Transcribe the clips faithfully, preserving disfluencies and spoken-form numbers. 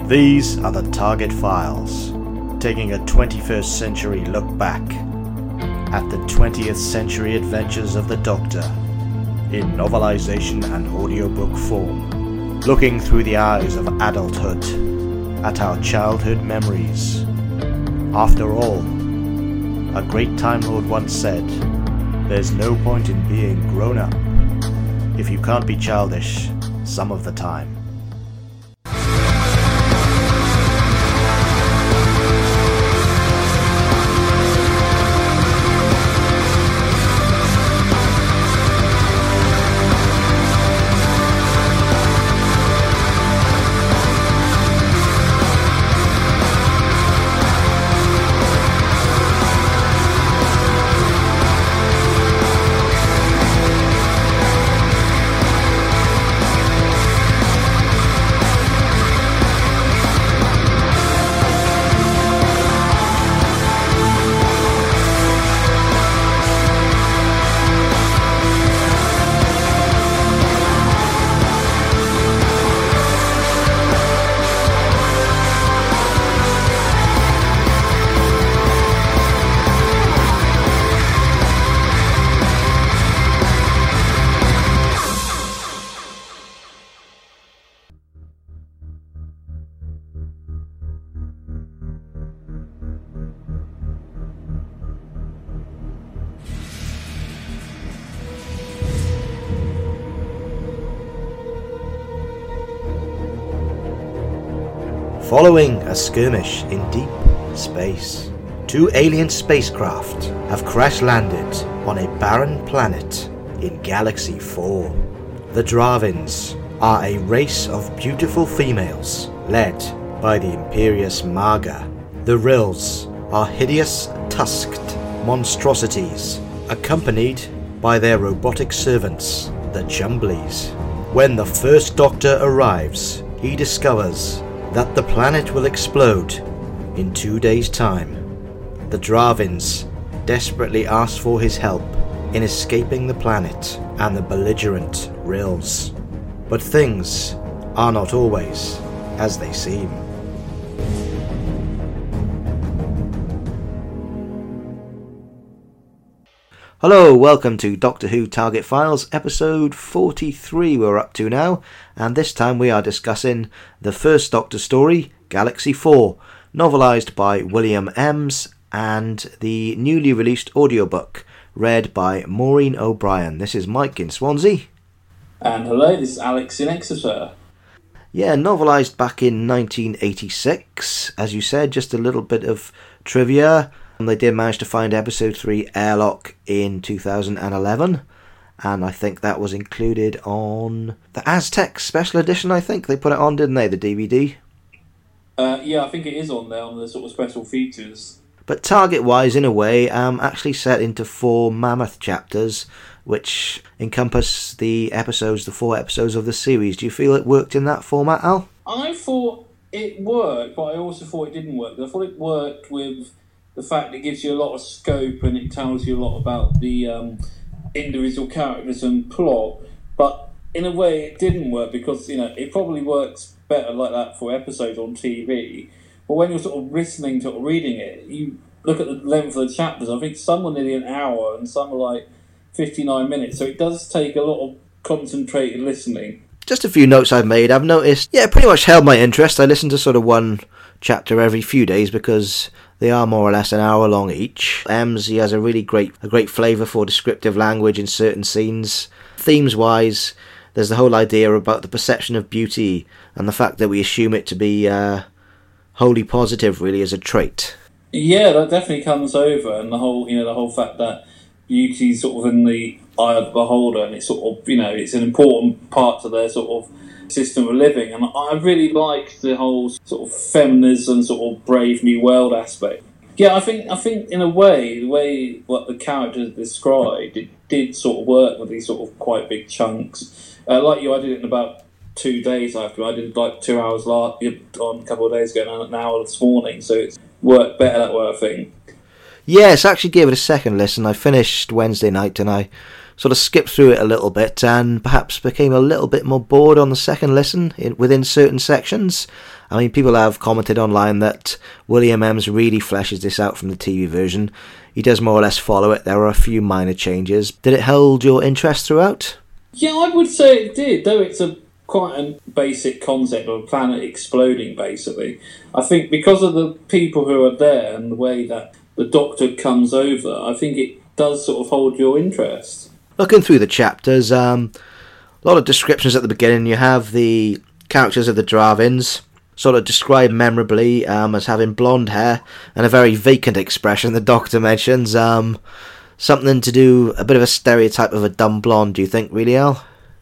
These are the Target Files, taking a twenty-first century look back at the twentieth century adventures of the Doctor in novelization and audiobook form, looking through the eyes of adulthood at our childhood memories. After all, a great Time Lord once said, there's no point in being grown up if you can't be childish some of the time. Following a skirmish in deep space, two alien spacecraft have crash-landed on a barren planet in Galaxy four. The Dravins are a race of beautiful females led by the imperious Marga. The Rills are hideous, tusked monstrosities accompanied by their robotic servants, the Chumblies. When the first Doctor arrives, he discovers that the planet will explode in two days' time. The Dravins desperately ask for his help in escaping the planet and the belligerent Rills. But things are not always as they seem. Hello, welcome to Doctor Who Target Files, episode forty-three we're up to now, and this time we are discussing the first Doctor story, Galaxy four, novelised by William Emms, and the newly released audiobook, read by Maureen O'Brien. This is Mike in Swansea. And hello, this is Alex in Exeter. Yeah, novelised back in nineteen eighty-six, as you said, just a little bit of trivia. They did manage to find episode three Airlock in two thousand eleven, and I think that was included on the Aztec special edition. I think they put it on, didn't they, the D V D? Uh, yeah, I think it is on there on the sort of special features. But target-wise, in a way, um, actually set into four mammoth chapters, which encompass the episodes, the four episodes of the series. Do you feel it worked in that format, Al? I thought it worked, but I also thought it didn't work. I thought it worked with the fact it gives you a lot of scope and it tells you a lot about the um, individual characters and plot, but in a way it didn't work because, you know, it probably works better like that for episodes on T V, but when you're sort of listening to it or reading it, you look at the length of the chapters. I think some are nearly an hour and some are like fifty-nine minutes, so it does take a lot of concentrated listening. Just a few notes I've made. I've noticed, yeah, it pretty much held my interest. I listened to sort of one chapter every few days because they are more or less an hour long each. Emms, he has a really great a great flavour for descriptive language in certain scenes. Themes-wise, there's the whole idea about the perception of beauty and the fact that we assume it to be uh, wholly positive, really, as a trait. Yeah, that definitely comes over, and the whole, you know, the whole fact that beauty's sort of in the eye of the beholder, and it's sort of, you know, it's an important part to their sort of system of living, and I really liked the whole sort of feminism, sort of brave new world aspect. Yeah, I think I think in a way, the way what the characters described, it did sort of work with these sort of quite big chunks. Uh, like you, I did it in about two days after. I did like two hours last on a couple of days ago, and an hour this morning, so it's worked better that way, I think. Yes, I actually gave it a second listen. I finished Wednesday night, and I sort of skipped through it a little bit and perhaps became a little bit more bored on the second listen in, within certain sections. I mean, people have commented online that William Ems really fleshes this out from the T V version. He does more or less follow it. There are a few minor changes. Did it hold your interest throughout? Yeah, I would say it did, though it's a quite a basic concept of a planet exploding, basically. I think because of the people who are there and the way that the Doctor comes over, I think it does sort of hold your interest. Looking through the chapters, um, a lot of descriptions at the beginning. You have the characters of the Dravins, sort of described memorably um, as having blonde hair and a very vacant expression, the Doctor mentions. Um, something to do, a bit of a stereotype of a dumb blonde, do you think, really, Al?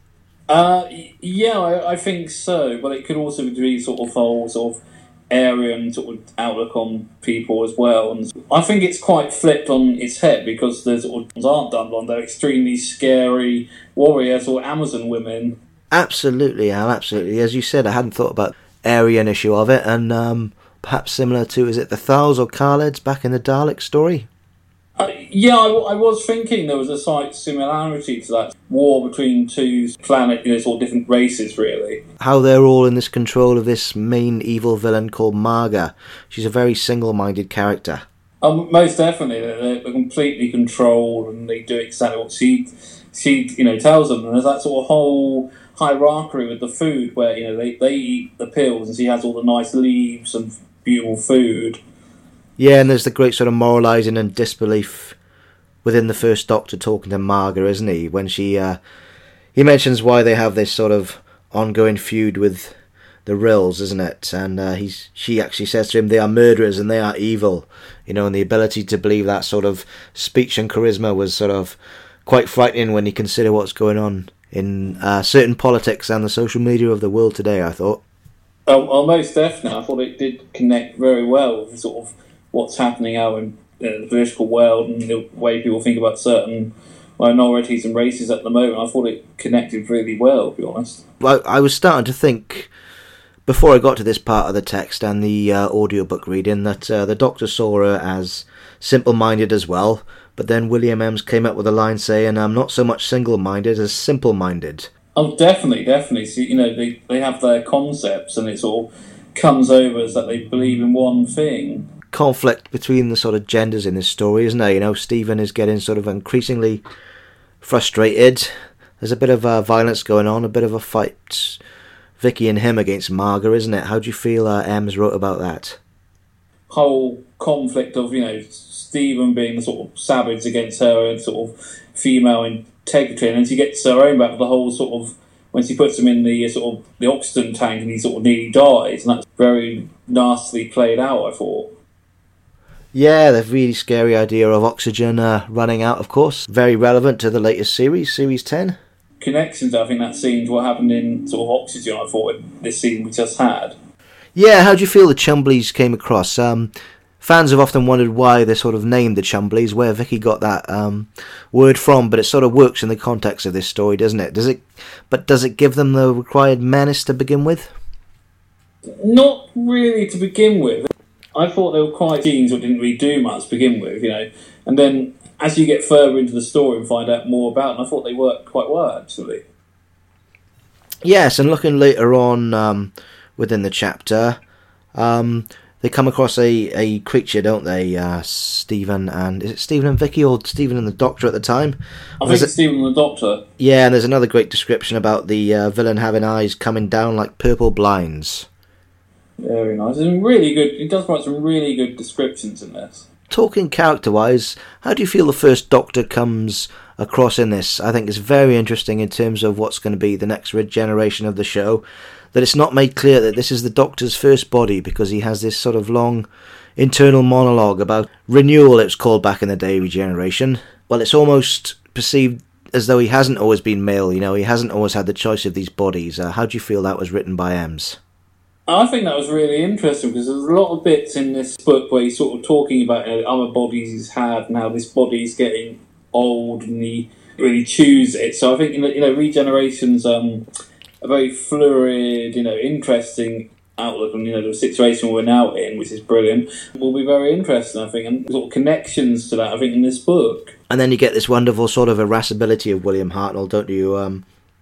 Uh, yeah, I, I think so, but it could also be sort of whole sort of Aryan sort of outlook on people as well. And I think it's quite flipped on its head because the sort of aren't dumb blonde, they're extremely scary warriors or Amazon women. Absolutely, Al, absolutely. As you said, I hadn't thought about Aryan issue of it, and um, perhaps similar to, is it the Thals or Khaleds back in the Dalek story? Uh, yeah, I, I was thinking there was a slight similarity to that war between two planet, you know, sort of different races, really. How they're all in this control of this main evil villain called Marga. She's a very single-minded character. Um, most definitely, they're, they're completely controlled, and they do exactly what she, she, you know, tells them. And there's that sort of whole hierarchy with the food, where you know they, they eat the pills, and she has all the nice leaves and beautiful food. Yeah, and there's the great sort of moralising and disbelief within the First Doctor talking to Marga, isn't he? When she, uh, he mentions why they have this sort of ongoing feud with the Rills, isn't it? And uh, he's, she actually says to him, they are murderers and they are evil. You know, and the ability to believe that sort of speech and charisma was sort of quite frightening when you consider what's going on in uh, certain politics and the social media of the world today, I thought. Oh, well, most definitely. I thought it did connect very well with sort of what's happening out in uh, the political world and the way people think about certain minorities and races at the moment. I thought it connected really well, to be honest. Well, I was starting to think, before I got to this part of the text and the uh, audiobook reading, that uh, the Doctor saw her as simple-minded as well, but then William Ems came up with a line saying, I'm not so much single-minded as simple-minded. Oh, definitely, definitely. So, you know, they, they have their concepts and it sort of comes over as that they believe in one thing. Conflict between the sort of genders in this story, isn't there? You know, Stephen is getting sort of increasingly frustrated. There's a bit of uh, violence going on, a bit of a fight, Vicky and him against Marga, isn't it? How do you feel uh, Ems wrote about that? Whole conflict of, you know, Stephen being the sort of savage against her and sort of female integrity, and then she gets her own back with the whole sort of, when she puts him in the sort of the oxygen tank and he sort of nearly dies, and that's very nastily played out, I thought. Yeah, the really scary idea of oxygen uh, running out, of course. Very relevant to the latest series, Series ten. Connections, I think, that scene to what happened in sort of Oxygen, I thought, in this scene we just had. Yeah, how do you feel the Chumbleys came across? Um, fans have often wondered why they're sort of named the Chumbleys, where Vicky got that um, word from, but it sort of works in the context of this story, doesn't it? Does it? But does it give them the required menace to begin with? Not really to begin with. I thought they were quite scenes that didn't really do much to begin with, you know. And then as you get further into the story and find out more about them, I thought they worked quite well, actually. Yes, and looking later on um, within the chapter, um, they come across a, a creature, don't they? Uh, Stephen and... Is it Stephen and Vicky or Stephen and the Doctor at the time? I think it's Stephen and the Doctor. Yeah, and there's another great description about the uh, villain having eyes coming down like purple blinds. Very nice. It's really good. It does write some really good descriptions in this. Talking character-wise, how do you feel the First Doctor comes across in this? I think it's very interesting in terms of what's going to be the next regeneration of the show, that it's not made clear that this is the Doctor's first body, because he has this sort of long internal monologue about renewal, it was called back in the day, regeneration. Well, it's almost perceived as though he hasn't always been male, you know, he hasn't always had the choice of these bodies. Uh, how do you feel that was written by Ems? I think that was really interesting because there's a lot of bits in this book where he's sort of talking about, you know, other bodies he's had and how this body's getting old and he really chooses it. So I think, you know, you know regeneration's um, a very fluid, you know, interesting outlook on, you know, the situation we're now in, which is brilliant, will be very interesting, I think, and sort of connections to that, I think, in this book. And then you get this wonderful sort of irascibility of William Hartnell, don't you? Um,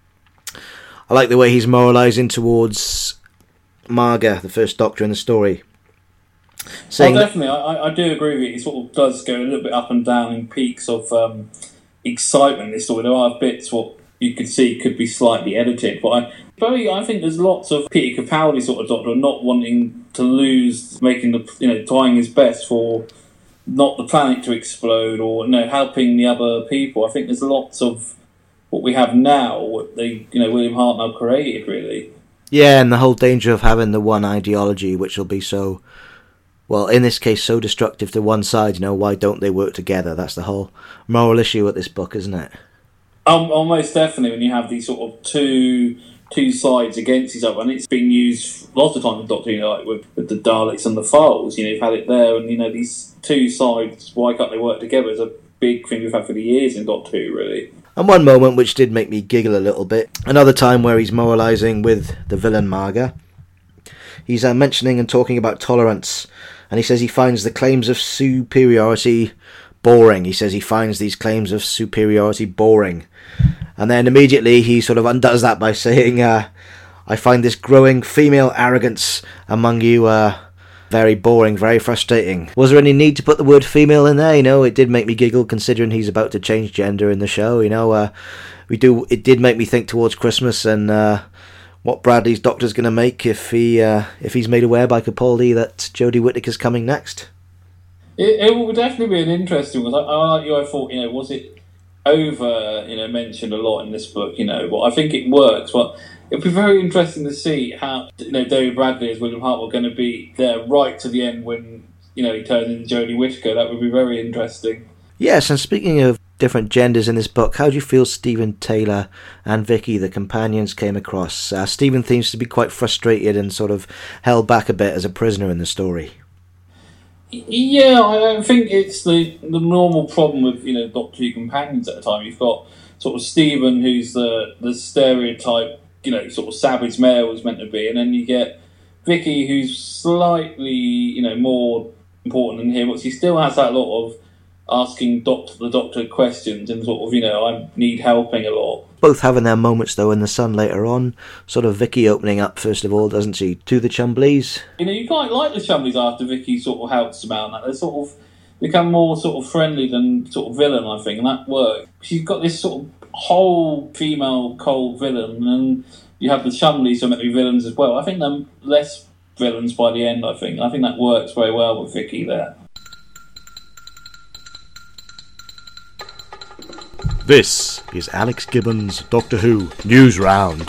I like the way he's moralising towards Marga, the first Doctor in the story. Saying oh, definitely, I, I do agree with you. It sort of does go a little bit up and down in peaks of um, excitement in this story. There are bits what you could see could be slightly edited, but I, very, I think there's lots of Peter Capaldi sort of Doctor not wanting to lose, making the, you know, trying his best for not the planet to explode, or, you know, helping the other people. I think there's lots of what we have now, what they, you know, William Hartnell created, really. Yeah, and the whole danger of having the one ideology, which will be so, well, in this case, so destructive to one side. You know, why don't they work together? That's the whole moral issue with this book, isn't it? Um, almost definitely, when you have these sort of two two sides against each other, and it's been used lots of times in Doctor Who, you know, like with, with the Daleks and the Files. You know, you've had it there, and, you know, these two sides, why can't they work together, is a big thing we've had for the years in Doctor Who, really. And one moment which did make me giggle a little bit, another time where he's moralising with the villain Marga. He's uh, mentioning and talking about tolerance, and he says he finds the claims of superiority boring. He says he finds these claims of superiority boring. And then immediately he sort of undoes that by saying, uh, I find this growing female arrogance among you uh, very boring, very frustrating. Was there any need to put the word female in there? You know, it did make me giggle considering he's about to change gender in the show. You know, uh, we do. It did make me think towards Christmas and uh, what Bradley's Doctor's going to make if he uh, if he's made aware by Capaldi that Jodie Whittaker's coming next. It, it will definitely be an interesting one. I, I like you. I thought, you know, was it over, you know, mentioned a lot in this book, you know, but I think it works. But it'll be very interesting to see how, you know, David Bradley as William Hartnell going to be there right to the end when, you know, he turns into Jodie Whittaker. That would be very interesting. Yes, and speaking of different genders in this book, how do you feel Stephen Taylor and Vicky, the companions, came across? Uh, Stephen seems to be quite frustrated and sort of held back a bit as a prisoner in the story. Yeah, I think it's the the normal problem with, you know, Doctor Who companions at the time. You've got sort of Stephen, who's the the stereotype, you know, sort of savage male was meant to be, and then you get Vicky, who's slightly, you know, more important than him, but she still has that lot of asking doctor, the Doctor questions and sort of, you know, I need helping a lot. Both having their moments, though, in the sun later on. Sort of Vicky opening up, first of all, doesn't she, to the Chumbleys? You know, you quite like the Chumbleys after Vicky sort of helps them out. They sort of become more sort of friendly than sort of villain, I think, and that works. She's got this sort of whole female cold villain, and you have the Chumbleys who are meant to be villains as well. I think they're less villains by the end, I think. I think that works very well with Vicky there. This is Alex Gibbons' Doctor Who News Round.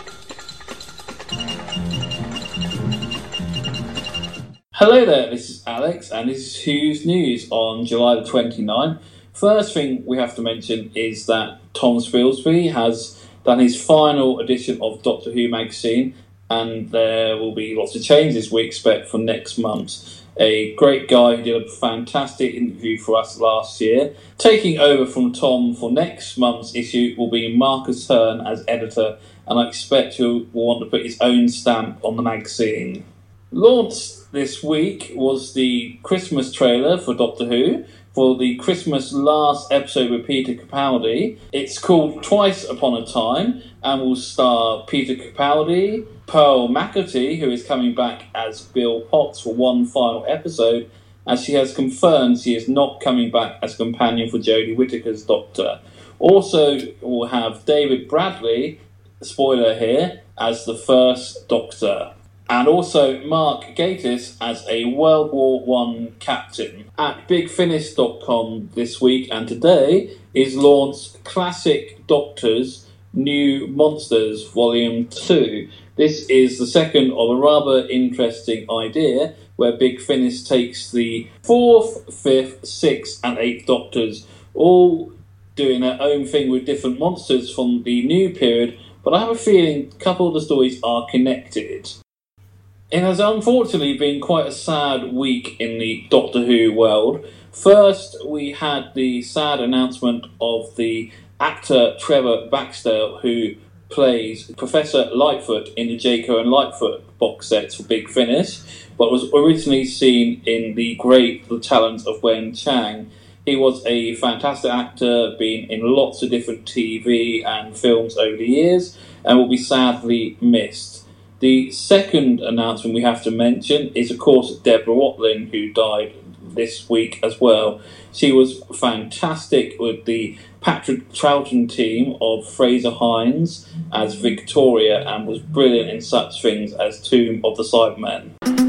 Hello there, this is Alex, and this is Who's News on July the twenty-ninth. First thing we have to mention is that Tom Spilsby has done his final edition of Doctor Who magazine, and there will be lots of changes we expect for next month. A great guy who did a fantastic interview for us last year. Taking over from Tom for next month's issue will be Marcus Hearn as editor, and I expect he'll want to put his own stamp on the magazine. Launched this week was the Christmas trailer for Doctor Who, for the Christmas last episode with Peter Capaldi. It's called Twice Upon a Time and will star Peter Capaldi, Pearl McAtee, who is coming back as Bill Potts for one final episode, as she has confirmed she is not coming back as companion for Jodie Whittaker's Doctor. Also, we'll have David Bradley, spoiler here, as the first Doctor. And also Mark Gatiss as a World War One captain. At big finish dot com this week and today is launched Classic Doctors New Monsters Volume two. This is the second of a rather interesting idea where Big Finish takes the fourth, fifth, sixth and eighth Doctors, all doing their own thing with different monsters from the new period, but I have a feeling a couple of the stories are connected. It has unfortunately been quite a sad week in the Doctor Who world. First, we had the sad announcement of the actor Trevor Baxter, who plays Professor Lightfoot in the Jaco and Lightfoot box sets for Big Finish, but was originally seen in The Great The Talent of Wen Chang. He was a fantastic actor, been in lots of different T V and films over the years, and will be sadly missed. The second announcement we have to mention is, of course, Deborah Watling, who died this week as well. She was fantastic with the Patrick Troughton team of Fraser Hines as Victoria, and was brilliant in such things as Tomb of the Cybermen.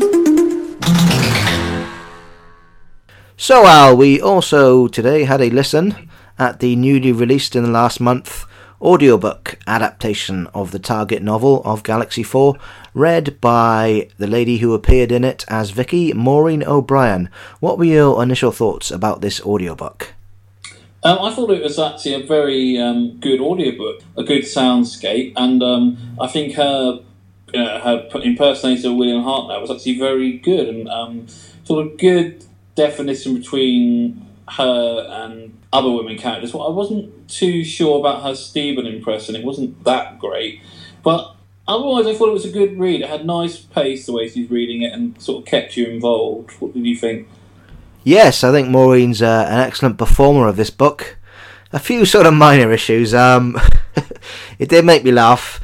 So, Al, we also today had a listen at the newly released in the last month audiobook adaptation of the Target novel of Galaxy four, read by the lady who appeared in it as Vicky, Maureen O'Brien. What were your initial thoughts about this audiobook? Um, I thought it was actually a very um, good audiobook, a good soundscape, and um, I think her you know, her impersonator of William Hartnell was actually very good, and um, sort of good definition between her and other women characters. Well, I wasn't too sure about her Stephen impression. It wasn't that great, but otherwise I thought it was a good read. It had nice pace the way she's reading it, and sort of kept you involved. What did you think? Yes, I think Maureen's uh, an excellent performer of this book. A few sort of minor issues. Um, it did make me laugh.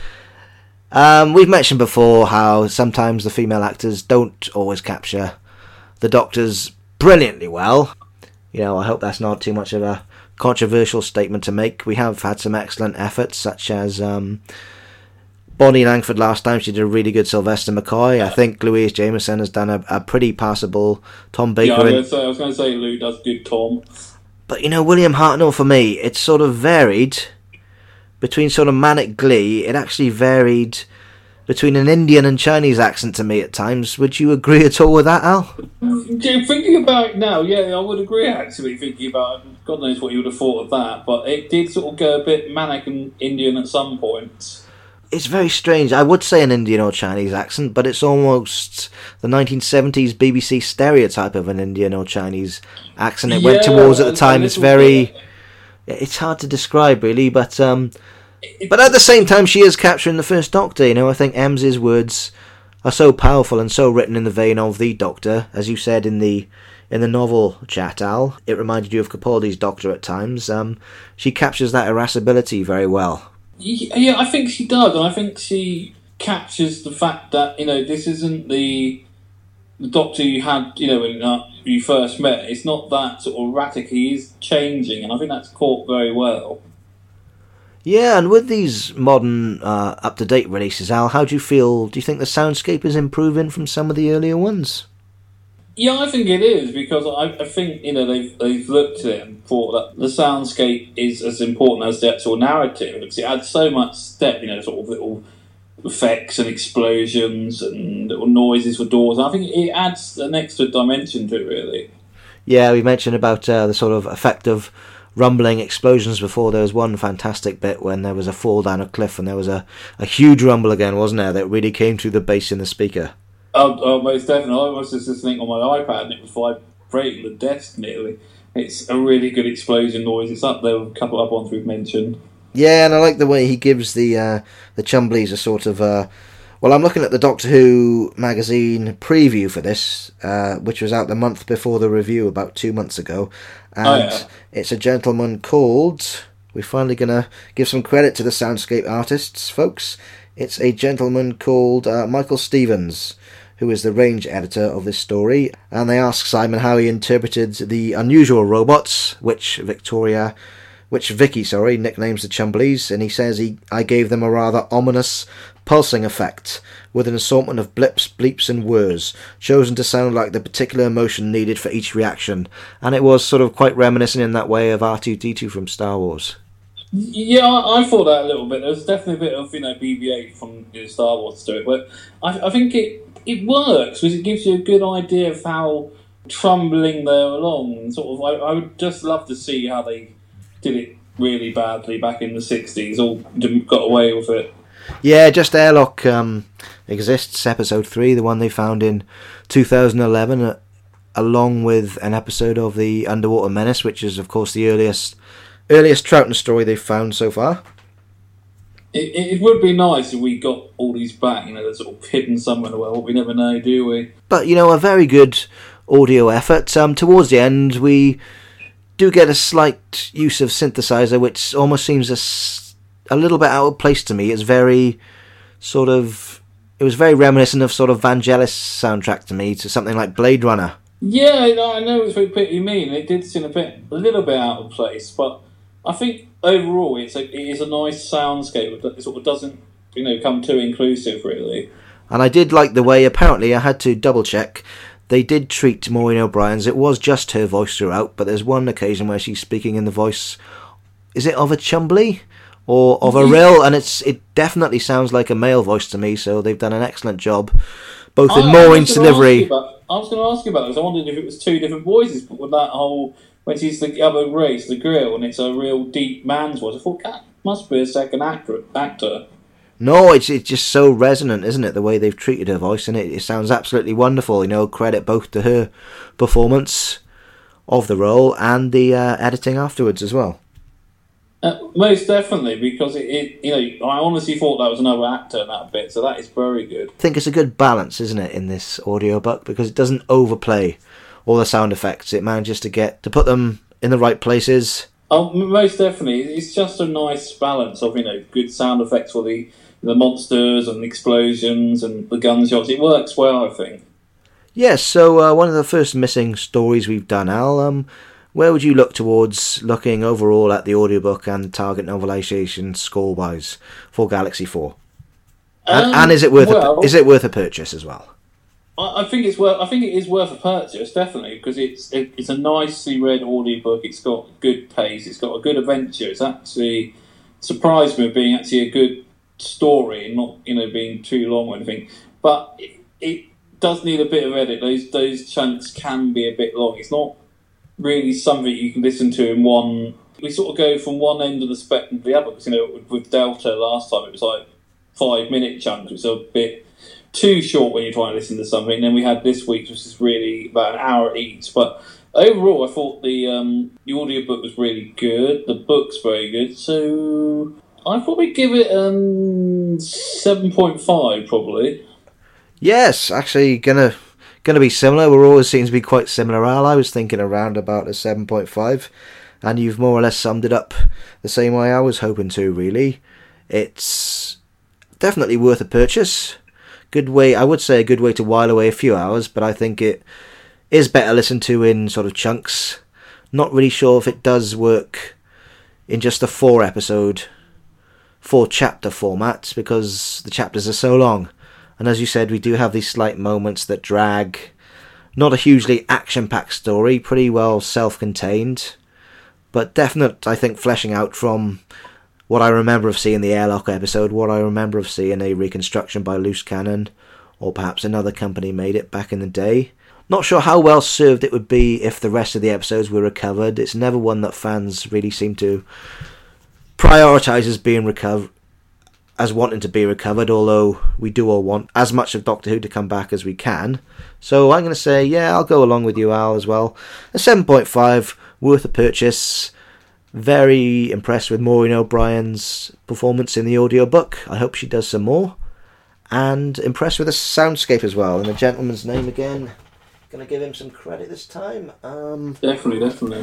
Um, we've mentioned before how sometimes the female actors don't always capture the Doctors brilliantly well. You know, I hope that's not too much of a controversial statement to make. We have had some excellent efforts, such as um, Bonnie Langford last time. She did a really good Sylvester McCoy. I think Louise Jameson has done a, a pretty passable Tom Baker. Yeah, I was going to say, say Lou does good Tom. But, you know, William Hartnell, for me, it's sort of varied between sort of manic glee. It actually varied between an Indian and Chinese accent to me at times. Would you agree at all with that, Al? Thinking about it now, yeah, I would agree actually, thinking about it. God knows what you would have thought of that, but it did sort of go a bit manic and Indian at some points. It's very strange. I would say an Indian or Chinese accent, but it's almost the nineteen seventies B B C stereotype of an Indian or Chinese accent it yeah, went towards at the time. It's very... Bit. It's hard to describe, really, but... um. But at the same time, she is capturing the First Doctor. You know, I think Ems's words are so powerful and so written in the vein of the Doctor, as you said in the in the novel chat, Al. It reminded you of Capaldi's Doctor at times. Um, she captures that irascibility very well. Yeah, I think she does, and I think she captures the fact that, you know, this isn't the the Doctor you had, you know, when uh, you first met. It's not that sort of erratic. He is changing, and I think that's caught very well. Yeah, and with these modern, uh, up-to-date releases, Al, how do you feel? Do you think the soundscape is improving from some of the earlier ones? Yeah, I think it is, because I, I think, you know, they've, they've looked at it and thought that the soundscape is as important as the actual narrative, because it adds so much step, you know, sort of little effects and explosions and little noises for doors. I think it adds an extra dimension to it, really. Yeah, we mentioned about uh, the sort of effect of rumbling explosions before. There was one fantastic bit when there was a fall down a cliff and there was a, a huge rumble again, wasn't there, that really came through the bass in the speaker. Oh, oh most definitely. I was just listening on my iPad and it was vibrating the desk nearly. It's a really good explosion noise. It's up there with a couple of other ones we've mentioned. Yeah, and I like the way he gives the uh, the Chumbleys a sort of... Uh, well, I'm looking at the Doctor Who magazine preview for this, uh, which was out the month before the review, about two months ago. And oh, yeah. It's a gentleman called... We're finally going to give some credit to the soundscape artists, folks. It's a gentleman called uh, Michael Stevens, who is the range editor of this story. And they ask Simon how he interpreted the unusual robots, which Victoria... which Vicky, sorry, nicknames the Chumbleys, and he says he I gave them a rather ominous pulsing effect, with an assortment of blips, bleeps and whirs, chosen to sound like the particular emotion needed for each reaction, and it was sort of quite reminiscent in that way of R two D two from Star Wars. Yeah, I, I thought that a little bit. There was definitely a bit of, you know, B B eight from you know, Star Wars to it, but I, I think it, it works, because it gives you a good idea of how trumbling they're along, and sort of, I, I would just love to see how they did it really badly back in the sixties, all got away with it. Yeah, Just Airlock um, exists, episode three, the one they found in two thousand eleven, uh, along with an episode of the Underwater Menace, which is, of course, the earliest earliest Troughton story they've found so far. It, it would be nice if we got all these back, you know, they're sort of hidden somewhere in the world. We never know, do we? But, you know, a very good audio effort. Um, towards the end, we do get a slight use of synthesizer, which almost seems a, a little bit out of place to me. It's very sort of... It was very reminiscent of sort of Vangelis soundtrack to me, to something like Blade Runner. Yeah, I know it's what you mean. It did seem a bit, a little bit out of place, but I think overall it's a, it is a nice soundscape. It sort of doesn't, you know, come too inclusive, really. And I did like the way, apparently, I had to double check, they did treat Maureen O'Brien's. It was just her voice throughout, but there's one occasion where she's speaking in the voice, is it of a Chumbly? Or of a Rill? And it's it definitely sounds like a male voice to me, so they've done an excellent job, both in I, Maureen's delivery. About, I was going to ask you about this. I wondered if it was two different voices, but with that whole, when she's the other race, the grill, and it's a real deep man's voice, I thought, that must be a second actor. actor. No, it's it's just so resonant, isn't it, the way they've treated her voice, and it, it sounds absolutely wonderful. You know, credit both to her performance of the role and the uh, editing afterwards as well. Uh, most definitely, because it, it, you know, I honestly thought that was another actor in that bit, so that is very good. I think it's a good balance, isn't it, in this audiobook, because it doesn't overplay all the sound effects. It manages to get to put them in the right places. Oh, most definitely, it's just a nice balance of, you know, good sound effects for the the monsters and the explosions and the gunshots. It works well, I think. Yes. So uh, one of the first missing stories we've done, Al. Um, Where would you look towards looking overall at the audiobook and target novelisation score-wise for Galaxy four? And, um, and is it worth well, a, is it worth a purchase as well? I, I think it's worth. I think it is worth a purchase, definitely, because it's it, it's a nicely read audiobook. It's got good pace. It's got a good adventure. It's actually surprised me with being actually a good story and not, you know, being too long or anything. But it, it does need a bit of edit. Those those chunks can be a bit long. It's not really something you can listen to in one. We sort of go from one end of the spectrum to the other, because, you know, with Delta last time it was like five minute chunks, which was a bit too short when you're trying to listen to something. And then we had this week, which is really about an hour each. But overall, I thought the um, the audiobook was really good. The book's very good, so I'd probably give it um seven point five, probably. Yes, actually, gonna. Going to be similar. We're always seems to be quite similar, Al. I was thinking around about a seven point five, and you've more or less summed it up the same way I was hoping to, really. It's definitely worth a purchase. Good way, I would say a good way to while away a few hours, but I think it is better listened to in sort of chunks. Not really sure if it does work in just a four episode, four chapter format, because the chapters are so long. And as you said, we do have these slight moments that drag. Not a hugely action-packed story, pretty well self-contained, but definite, I think, fleshing out from what I remember of seeing the Airlock episode, what I remember of seeing a reconstruction by Loose Cannon, or perhaps another company made it back in the day. Not sure how well served it would be if the rest of the episodes were recovered. It's never one that fans really seem to prioritise as being recovered. as wanting to be recovered, although we do all want as much of Doctor Who to come back as we can. So I'm going to say, yeah, I'll go along with you, Al, as well. A seven point five, worth a purchase. Very impressed with Maureen O'Brien's performance in the audiobook. I hope she does some more. And impressed with the soundscape as well. And the gentleman's name again. Going to give him some credit this time. Um, definitely, definitely.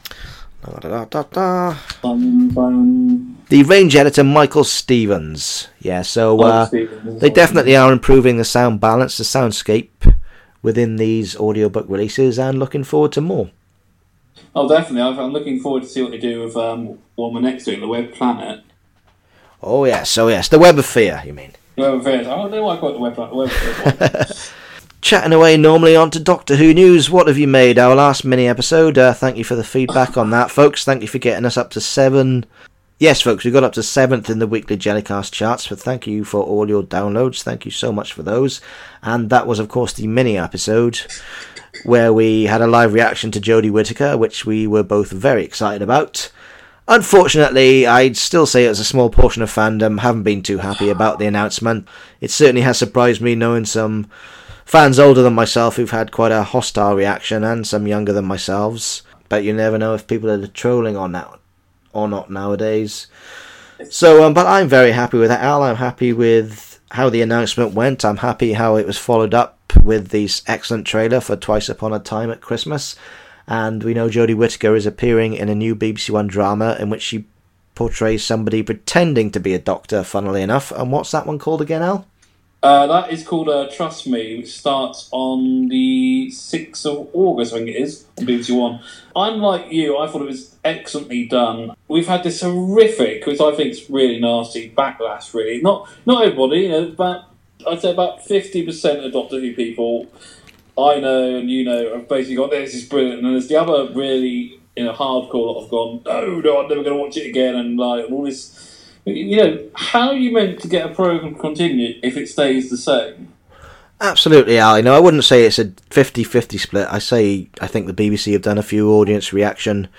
Da, da, da, da. Um, um, the range editor, Michael Stevens. Yeah, so uh, Stevens, they definitely are improving the sound balance, the soundscape within these audiobook releases, and looking forward to more. Oh, definitely. I'm looking forward to see what they do with um, what we're next doing, the Web Planet. Oh, yes, oh, yes. The Web of Fear, you mean? The Web of Fear. I don't know why I call it the Web Planet. The Web of Fear. Chatting away normally on to Doctor Who news. What have you made? Our last mini episode. Uh, thank you for the feedback on that, folks. Thank you for getting us up to seven. Yes, folks, we got up to seventh in the weekly Jellycast charts, but thank you for all your downloads. Thank you so much for those. And that was, of course, the mini episode where we had a live reaction to Jodie Whittaker, which we were both very excited about. Unfortunately, I'd still say as a small portion of fandom, haven't been too happy about the announcement. It certainly has surprised me knowing some fans older than myself who've had quite a hostile reaction, and some younger than myself. But you never know if people are trolling on that or not nowadays. So, um, but I'm very happy with that, Al. I'm happy with how the announcement went. I'm happy how it was followed up with this excellent trailer for Twice Upon a Time at Christmas. And we know Jodie Whittaker is appearing in a new B B C One drama in which she portrays somebody pretending to be a doctor, funnily enough. And what's that one called again, Al? Uh, that is called uh, Trust Me, which starts on the sixth of August, I think it is, on B B C One. I'm like you, I thought it was excellently done. We've had this horrific, which I think is really nasty, backlash, really. Not not everybody, you know, about, I'd say about fifty percent of Doctor Who people I know and you know have basically gone, this is brilliant. And there's the other really, you know, hardcore lot have gone, no, no, I'm never going to watch it again, and like, all this. You know, how are you meant to get a programme to continue if it stays the same? Absolutely, Al. You know, I wouldn't say it's a fifty-fifty split. I say I think the B B C have done a few audience reaction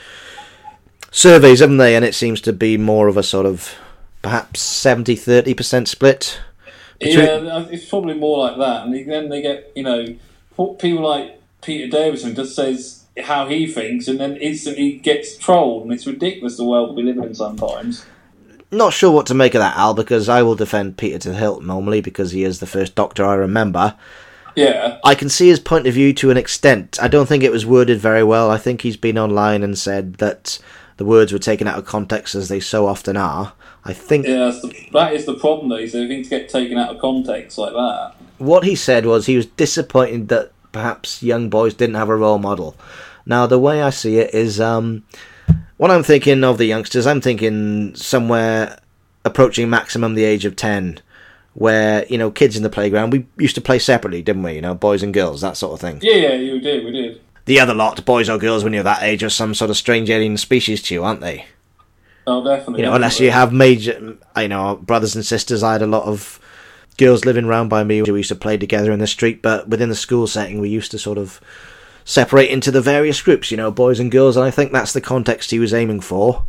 surveys, haven't they? And it seems to be more of a sort of perhaps seventy thirty percent split. Between... Yeah, it's probably more like that. And then they get, you know, people like Peter Davison just says how he thinks and then instantly gets trolled. And it's ridiculous the world we live in sometimes. Not sure what to make of that, Al, because I will defend Peter to the hilt normally because he is the first Doctor I remember. Yeah. I can see his point of view to an extent. I don't think it was worded very well. I think he's been online and said that the words were taken out of context, as they so often are. I think... Yeah, that's the, that is the problem, though. So things get taken out of context like that. What he said was he was disappointed that perhaps young boys didn't have a role model. Now, the way I see it is... um. When I'm thinking of the youngsters, I'm thinking somewhere approaching maximum the age of ten, where, you know, kids in the playground, we used to play separately, didn't we? You know, boys and girls, that sort of thing. Yeah, yeah, you did, we did. The other lot, boys or girls, when you're that age, are some sort of strange alien species to you, aren't they? Oh, definitely. You know, definitely. unless you have major, you know, brothers and sisters. I had a lot of girls living round by me. We used to play together in the street, but within the school setting, we used to sort of separate into the various groups, you know, boys and girls, and I think that's the context he was aiming for.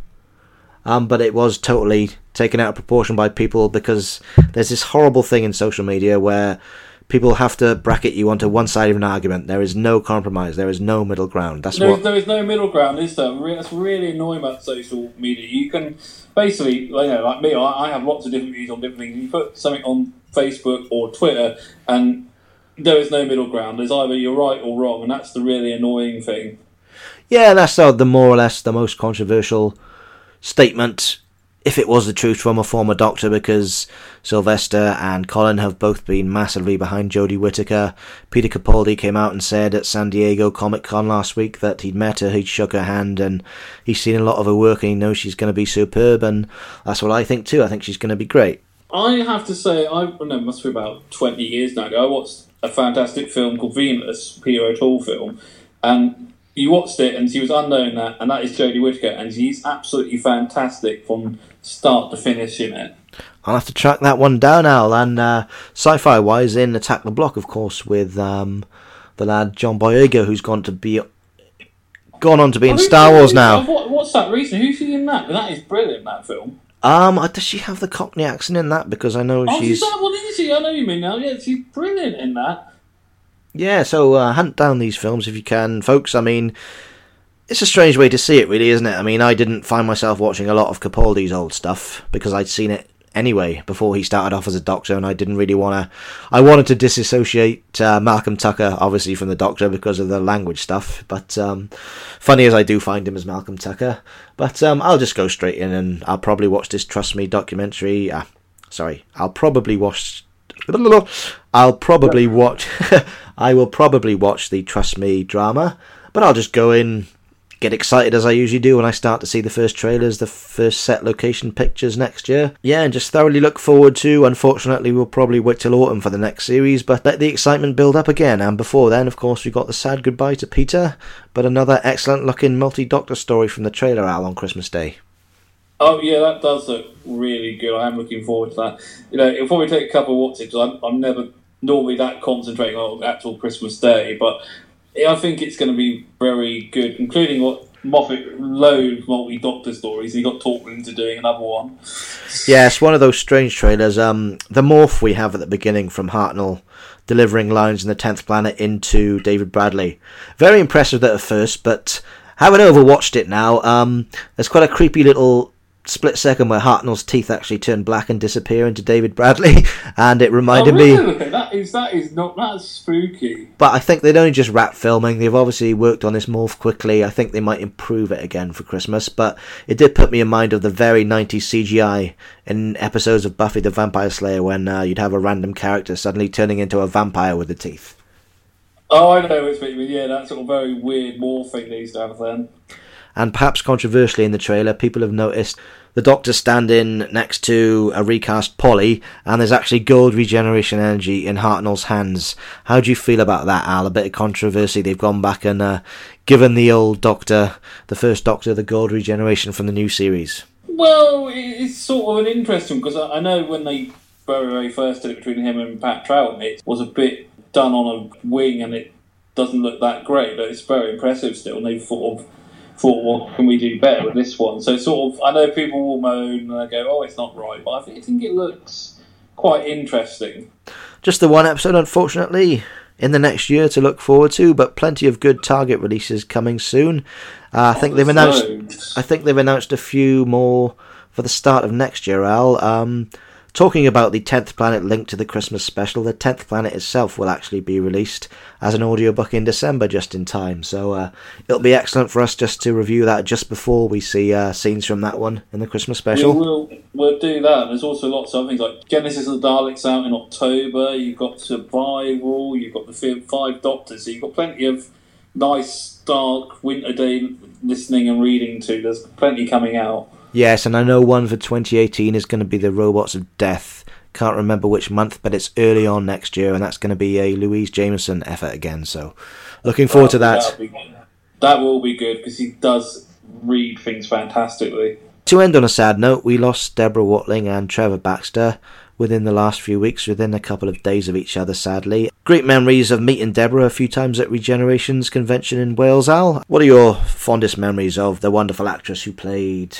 Um, but it was totally taken out of proportion by people because there's this horrible thing in social media where people have to bracket you onto one side of an argument. There is no compromise. There is no middle ground. That's there, what... there is no middle ground, is there? That's really annoying about social media. You can basically, you know, like me, I, I have lots of different views on different things. You put something on Facebook or Twitter and there is no middle ground. There's either you're right or wrong, and that's the really annoying thing. Yeah, that's uh, the more or less the most controversial statement, if it was the truth, from a former Doctor, because Sylvester and Colin have both been massively behind Jodie Whittaker. Peter Capaldi came out and said at San Diego Comic Con last week that he'd met her, he'd shook her hand, and he's seen a lot of her work, and he knows she's going to be superb, and that's what I think too. I think she's going to be great. I have to say, I don't know, it must be about twenty years now ago, I watched a fantastic film called Venus, Peter O'Toole film, and you watched it and she was unknown that, and that is Jodie Whittaker, and she's absolutely fantastic from start to finish in it. I'll have to track that one down, Al, and uh, sci-fi wise in Attack the Block, of course, with um, the lad John Boyega, who's gone to be gone on to be in oh, Star Wars now. What, what's that reason? Who's she in that? That is brilliant, that film. Um, does she have the Cockney accent in that? Because I know oh, she's... Oh, she's that one, isn't she? I know you mean now. Yeah, she's brilliant in that. Yeah, so uh, hunt down these films if you can, folks. I mean, it's a strange way to see it, really, isn't it? I mean, I didn't find myself watching a lot of Capaldi's old stuff because I'd seen it anyway before he started off as a Doctor, and I didn't really want to... I wanted to disassociate uh, Malcolm Tucker, obviously, from the Doctor because of the language stuff, but um, funny as I do find him as Malcolm Tucker. But um, I'll just go straight in and I'll probably watch this Trust Me documentary. Uh, sorry, I'll probably watch... I'll probably watch... I will probably watch the Trust Me drama, but I'll just go in, get excited as I usually do when I start to see the first trailers, the first set location pictures next year. Yeah, and just thoroughly look forward to. Unfortunately, we'll probably wait till autumn for the next series, but let the excitement build up again. And before then, of course, we got the sad goodbye to Peter, but another excellent looking multi-Doctor story from the trailer out on Christmas Day. Oh yeah, that does look really good. I am looking forward to that. You know, it'll probably take a couple of watches because I'm, I'm never normally that concentrating on actual Christmas Day, but I think it's going to be very good, including what Moffat loads multi-Doctor stories. He got talked into doing another one. Yeah, it's one of those strange trailers. Um, the morph we have at the beginning from Hartnell delivering lines in the tenth Planet into David Bradley. Very impressive at first, but having overwatched it now, um, there's quite a creepy little split second where Hartnell's teeth actually turn black and disappear into David Bradley, and it reminded oh, really? me that is that is not that's spooky. But I think they'd only just wrapped filming. They've obviously worked on this morph quickly. I think they might improve it again for Christmas, but it did put me in mind of the very nineties C G I in episodes of Buffy the Vampire Slayer when uh, you'd have a random character suddenly turning into a vampire with the teeth. Oh, I know what you mean. Yeah, that sort of very weird morphing they used to have then. And perhaps controversially in the trailer, people have noticed the Doctor standing next to a recast Polly, and there's actually gold regeneration energy in Hartnell's hands. How do you feel about that, Al? A bit of controversy. They've gone back and uh, given the old Doctor, the first Doctor, the gold regeneration from the new series. Well, it's sort of an interesting, because I know when they very, very first did it between him and Pat Troughton, it was a bit done on a wing and it doesn't look that great, but it's very impressive still, and they've sort of thought, what can we do better with this one? So sort of, I know people will moan and they go, oh, it's not right, but I think, I think it looks quite interesting. Just the one episode, unfortunately, in the next year to look forward to, but plenty of good Target releases coming soon. Uh, I think oh, they've announced. Loads. I think they've announced a few more for the start of next year, Al. Um, Talking about the tenth Planet linked to the Christmas special, the tenth Planet itself will actually be released as an audiobook in December, just in time. So uh, it'll be excellent for us just to review that just before we see uh, scenes from that one in the Christmas special. We'll, we'll do that. There's also lots of things like Genesis of the Daleks out in October. You've got Survival. You've got the Five Doctors. So you've got plenty of nice, dark winter day listening and reading to. There's plenty coming out. Yes, and I know one for twenty eighteen is going to be the Robots of Death. Can't remember which month, but it's early on next year, and that's going to be a Louise Jameson effort again. So, looking forward to that. Be, that will be good, because he does read things fantastically. To end on a sad note, we lost Deborah Watling and Trevor Baxter within the last few weeks, within a couple of days of each other, sadly. Great memories of meeting Deborah a few times at Regenerations convention in Wales, Al. What are your fondest memories of the wonderful actress who played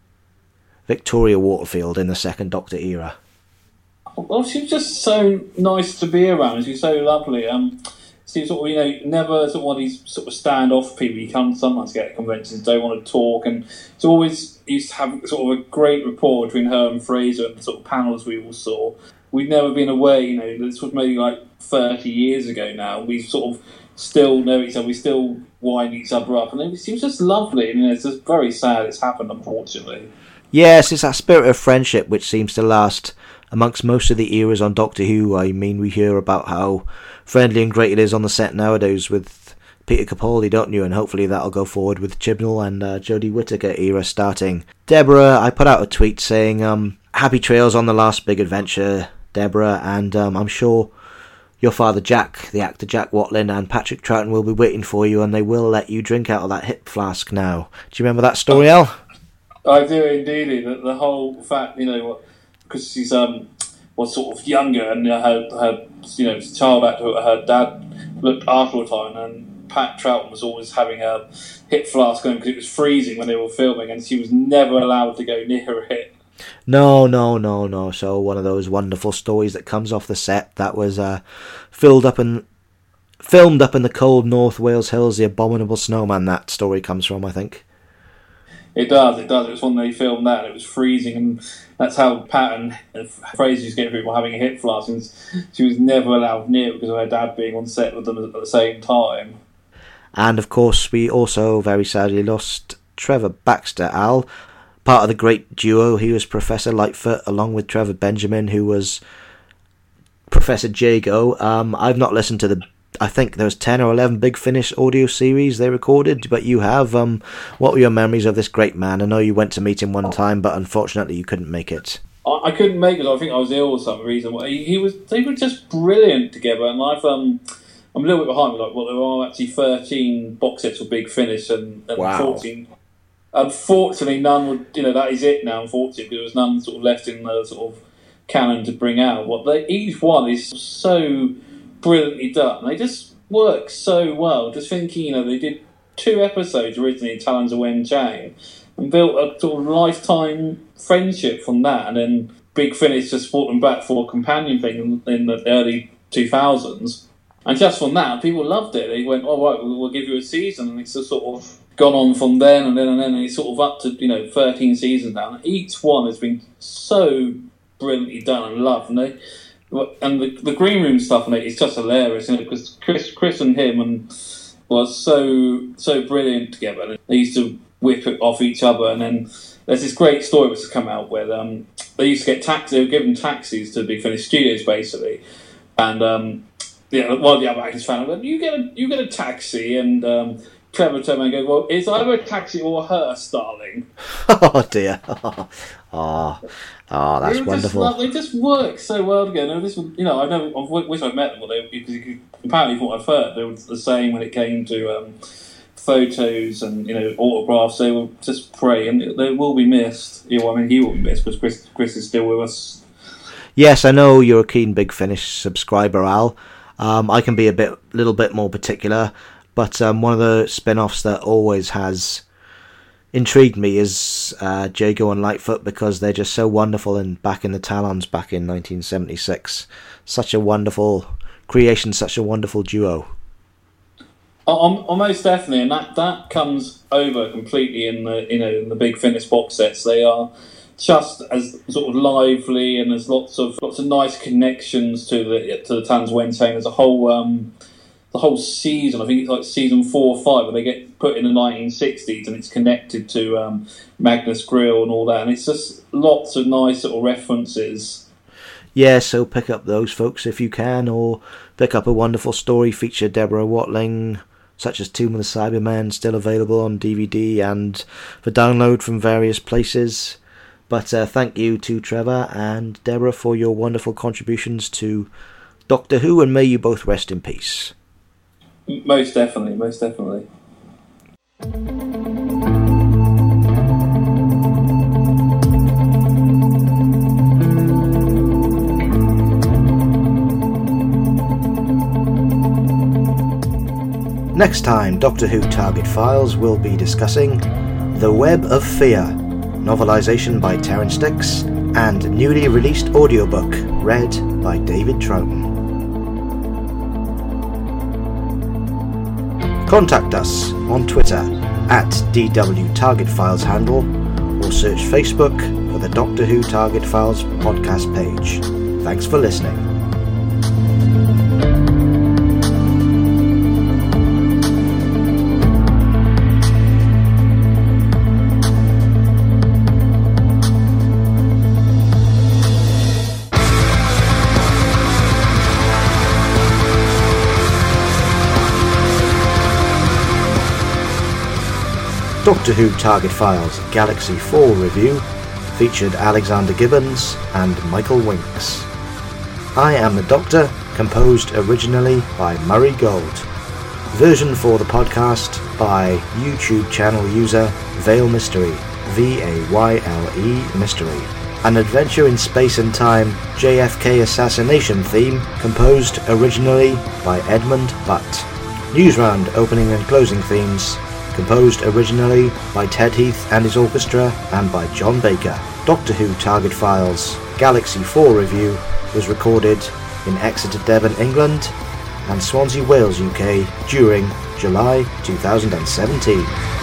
Victoria Waterfield in the second Doctor era? Well, she was just so nice to be around. She was so lovely. Um, she sort of, you know, never sort of one of these sort of stand-off people. You come sometimes get at conventions, don't want to talk, and it's always used to have sort of a great rapport between her and Fraser at the sort of panels we all saw. We've never been away, you know, this was maybe like thirty years ago now. We sort of still know each other, we still wind each other up, and it was, it was just lovely. And, you know, it's just very sad it's happened, unfortunately. Yes, it's that spirit of friendship which seems to last amongst most of the eras on Doctor Who. I mean, we hear about how friendly and great it is on the set nowadays with Peter Capaldi, don't you? And hopefully that'll go forward with Chibnall and uh, Jodie Whittaker era starting. Deborah, I put out a tweet saying, um, happy trails on the last big adventure, Deborah, and um, I'm sure your father Jack, the actor Jack Watling, and Patrick Troughton will be waiting for you, and they will let you drink out of that hip flask now. Do you remember that story, Al? I do indeed. The, the whole fact, you know, because she's um was sort of younger, and her, her you know child actor, her dad looked after her time, and Pat Troughton was always having a hip flask going because it was freezing when they were filming, and she was never allowed to go near it. No, no, no, no. So one of those wonderful stories that comes off the set that was uh, filled up and filmed up in the cold North Wales hills. The Abominable Snowman. That story comes from, I think. It does, it does. It was when they filmed that, and it was freezing, and that's how Pat and Fraser used to get people having a hip flask, and she was never allowed near it because of her dad being on set with them at the same time. And of course, we also very sadly lost Trevor Baxter, Al. Part of the great duo, he was Professor Lightfoot, along with Trevor Benjamin, who was Professor Jago. Um, I've not listened to the I think there was ten or eleven Big Finish audio series they recorded, but you have. Um, what were your memories of this great man? I know you went to meet him one time, but unfortunately you couldn't make it. I, I couldn't make it. I think I was ill for some reason. He, he was. They were just brilliant together, and I've um, I'm a little bit behind. Like, well, there are actually thirteen box sets of Big Finish, and, and wow. fourteen. Unfortunately, none would. You know, that is it now. Unfortunately, because there was none sort of left in the sort of canon to bring out. What they each one is so brilliantly done. They just work so well. Just thinking, you know, they did two episodes originally in Talons of Weng-Chiang and built a sort of lifetime friendship from that, and then Big Finish just brought them back for a companion thing in, in the early two thousands. And just from that, people loved it. They went, oh, right, we'll, we'll give you a season. And it's a sort of, gone on from then and then and then, and it's sort of up to, you know, thirteen seasons now. And each one has been so brilliantly done and loved, and they, and the, the green room stuff in it is just hilarious, you know, because Chris, Chris and him and was so so brilliant together. They used to whip it off each other, and then there's this great story which has come out where um, they used to get taxi, they were given taxis to Big Finish Studios basically, and um, yeah, one of the other actors found out, you get a you get a taxi, and um, Trevor turned around and goes, well, it's either a taxi or a hearse, darling. Oh dear. Oh, oh, oh that's they wonderful. Just, they just work so well together. And this, you know, I know, I wish I'd met them, but they, because apparently from what I've heard, they were the same when it came to um, photos and, you know, autographs. They were just great, and they will be missed. You know, I mean, he will be missed because Chris, Chris is still with us. Yes, I know you're a keen Big Finish subscriber, Al. Um, I can be a bit, little bit more particular. But um, one of the spin-offs that always has intrigued me is uh, Jago and Lightfoot, because they're just so wonderful. And back in the Talons back in nineteen seventy-six, such a wonderful creation, such a wonderful duo. Oh, almost definitely, and that, that comes over completely in the you know in the Big Finish box sets. They are just as sort of lively, and there's lots of lots of nice connections to the to the Talons when saying there's a whole. Um, The whole season, I think it's like season four or five, where they get put in the nineteen sixties and it's connected to um, Magnus Grill and all that, and it's just lots of nice little references. Yeah, so pick up those, folks, if you can, or pick up a wonderful story feature Deborah Watling, such as Tomb of the Cybermen, still available on D V D and for download from various places. But uh, thank you to Trevor and Deborah for your wonderful contributions to Doctor Who, and may you both rest in peace. Most definitely, most definitely. Next time, Doctor Who Target Files will be discussing The Web of Fear, novelisation by Terrance Dicks, and newly released audiobook read by David Troughton. Contact us on Twitter at D W Target Files handle, or search Facebook for the Doctor Who Target Files podcast page. Thanks for listening. Doctor Who Target Files Galaxy four review featured Alexander Gibbons and Michael Winks. I Am the Doctor, composed originally by Murray Gold. Version for the podcast by YouTube channel user Vale Mystery, V A Y L E Mystery. An Adventure in Space and Time J F K assassination theme, composed originally by Edmund Butt. Newsround opening and closing themes, composed originally by Ted Heath and his orchestra and by John Baker. Doctor Who Target Files Galaxy four review was recorded in Exeter, Devon, England and Swansea, Wales, U K during July two thousand seventeen.